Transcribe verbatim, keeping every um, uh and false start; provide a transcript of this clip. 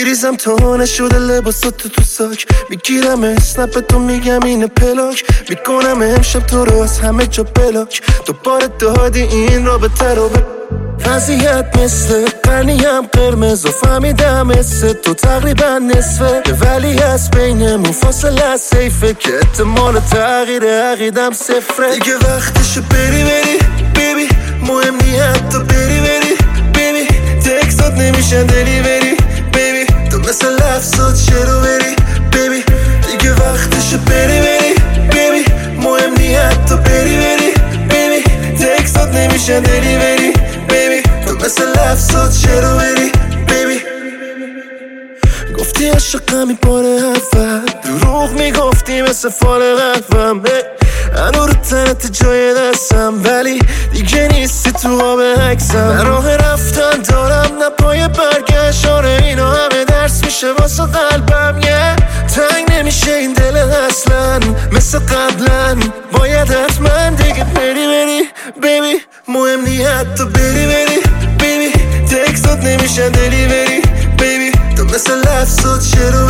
میریزم تا نشده لباساتو تو ساک، میگیرم اسنپ تو میگم اینه پلاک، میکنم امشب تو رو از همه جا بلاک. دوباره دادی این رابطه رو به وضعیت مثل قرنیم قرمز و فهمیدم مثل تو تقریبا نصفه، ولی از بینمون فاصله سیفه که احتمال تغییر عقیدم صفره. دیگه وقتشو بری بری بیبی، مهم نی حتی بری بری بیبی، تکسات نمیشن دلیوری بیبی، تو مثل لفظات شروع بری بیبی. دیگه وقتشو بری بری بیبی، مهم نی حتی بری بری بیبی، تکسات نمیشن دلیوری بیبی، تو مثل لفظات شروع بری بیبی. گفتی عشقم این بار اول، دروغ میگفتی مثل فال قلبم، هنو رو تنت جای دستم ولی دیگه نیستی تو آب عکسم. راه رفتن دارم نه پای برگشت، آره اینا همه درس میشه واسه قلبم. یه تنگ نمیشه این دل اصلا مثل قبلا، باید حتما دیگه بری بری بیبی، مهم نی حتی بری بری بیبی، تکسات نمیشن دلیوری بیبی، تو مثل لفظات شروع